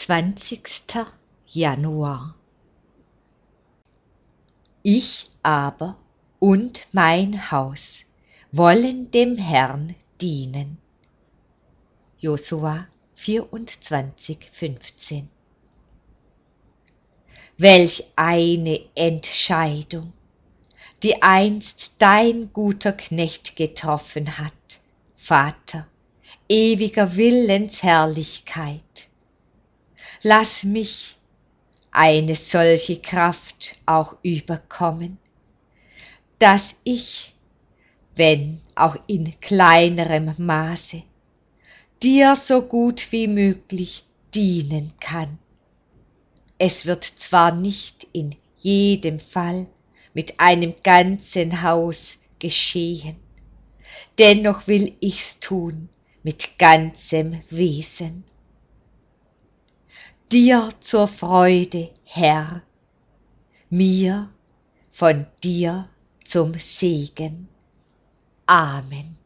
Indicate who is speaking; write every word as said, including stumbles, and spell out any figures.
Speaker 1: zwanzigster Januar. Ich aber und mein Haus wollen dem Herrn dienen. Josua vierundzwanzig, fünfzehn. Welch eine Entscheidung, die einst dein guter Knecht getroffen hat, Vater, ewiger Willensherrlichkeit. Lass mich eine solche Kraft auch überkommen, dass ich, wenn auch in kleinerem Maße, dir so gut wie möglich dienen kann. Es wird zwar nicht in jedem Fall mit einem ganzen Haus geschehen, dennoch will ich's tun mit ganzem Wesen. Dir zur Freude, Herr, mir von dir zum Segen. Amen.